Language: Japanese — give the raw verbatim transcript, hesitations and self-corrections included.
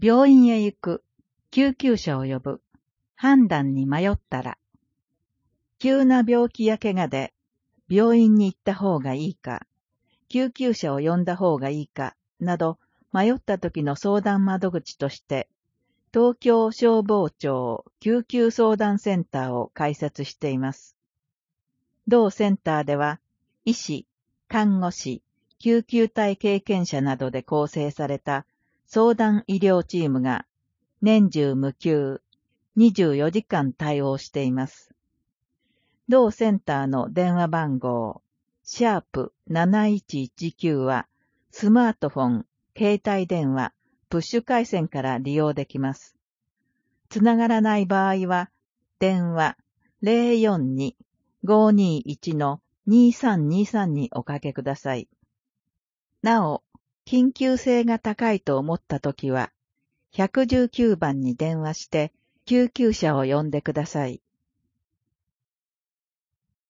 病院へ行く、救急車を呼ぶ、判断に迷ったら、急な病気や怪我で病院に行った方がいいか、救急車を呼んだ方がいいか、など迷った時の相談窓口として、東京消防庁救急相談センターを開設しています。同センターでは、医師、看護師、救急隊経験者などで構成された相談医療チームが年中無休、にじゅうよじかん対応しています。同センターの電話番号、シャープなないちいちきゅうはスマートフォン、携帯電話、プッシュ回線から利用できます。つながらない場合は、電話 ゼロよんに ごにいち にさんにさん におかけください。なお、緊急性が高いと思ったときは、いちいちきゅうばんに電話して救急車を呼んでください。